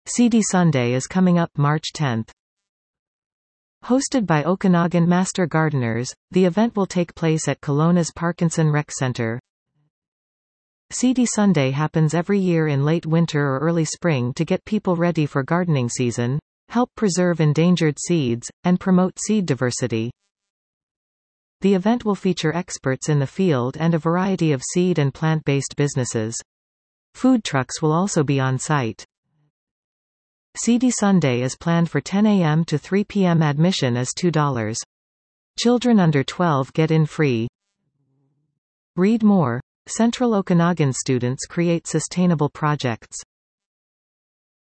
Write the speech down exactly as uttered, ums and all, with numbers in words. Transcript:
Seedy Sunday is coming up March tenth. Hosted by Okanagan Master Gardeners, the event will take place at Kelowna's Parkinson Rec Center. Seedy Sunday happens every year in late winter or early spring to get people ready for gardening season, help preserve endangered seeds, and promote seed diversity. The event will feature experts in the field and a variety of seed and plant-based businesses. Food trucks will also be on site. Seedy Sunday is planned for ten a m to three p m Admission is two dollars. Children under twelve get in free. Read more. Central Okanagan students create sustainable projects.